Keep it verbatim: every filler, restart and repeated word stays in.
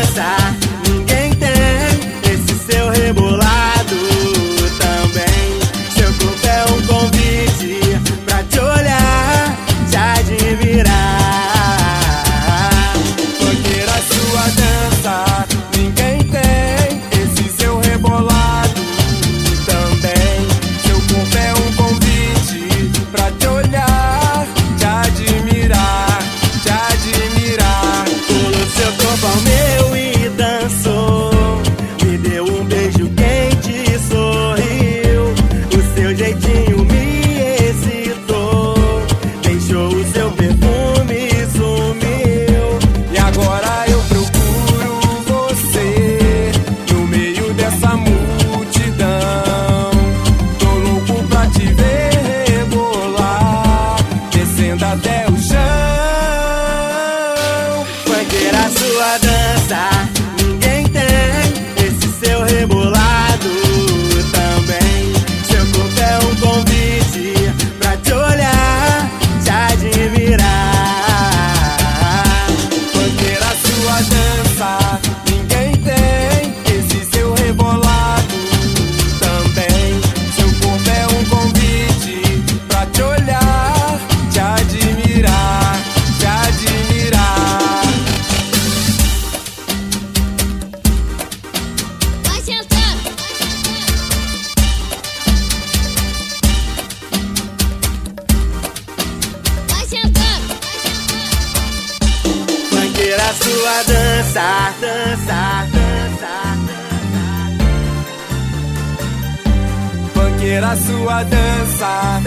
dança ninguém tem, esse seu rebolado também. Seu corpo é um convite pra te olhar, te admirar. Funkeira, sua dança ninguém tem, esse seu rebolado também. Seu corpo é um convite pra te olhar, te admirar, te admirar. Pulou seu corpo ao meu e dançou, me deu um beijo quente e sorriu. O seu jeitinho me excitou, deixou o seu perfume e sumiu. E agora eu procuro você no meio dessa multidão. Tô louco pra te ver rebolar, descendo até o chão. Funkeira, sua dança ninguém tem, esse seu rebolado também. Seu corpo é um convite pra te olhar, te admirar. Funkeira, sua dança ninguém tem, esse seu rebolado também. Seu corpo é um convite pra te olhar, te admirar, te admirar. Vai sentando. Vai sentando. Funkeira, sua dança, dança, dança, dança. Funkeira, sua dança